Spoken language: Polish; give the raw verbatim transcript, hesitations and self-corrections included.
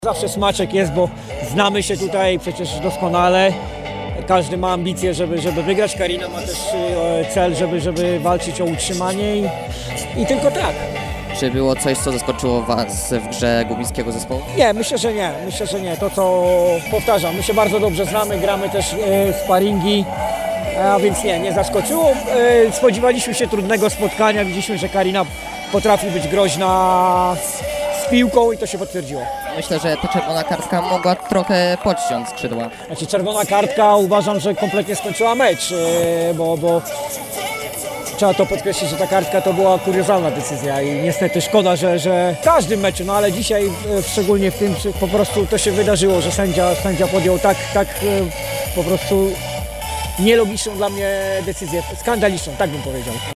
Zawsze smaczek jest, bo znamy się tutaj przecież doskonale. Każdy ma ambicje, żeby, żeby wygrać. Karina ma też cel, żeby, żeby walczyć o utrzymanie i, i tylko tak. Czy było coś, co zaskoczyło Was w grze gumińskiego zespołu? Nie, myślę, że nie. Myślę, że nie. To, co powtarzam, my się bardzo dobrze znamy, gramy też e, sparingi, a więc nie, nie zaskoczyło. E, spodziewaliśmy się trudnego spotkania. Widzieliśmy, że Karina potrafi być groźna z piłką i to się potwierdziło. Myślę, że ta czerwona kartka mogła trochę podciąć skrzydła. Znaczy czerwona kartka, uważam, że kompletnie skończyła mecz, e, bo, bo trzeba to podkreślić, że ta kartka to była kuriozalna decyzja i niestety szkoda, że, że w każdym meczu, no ale dzisiaj e, szczególnie w tym po prostu to się wydarzyło, że sędzia, sędzia podjął tak, tak e, po prostu nielogiczną dla mnie decyzję, skandaliczną, tak bym powiedział.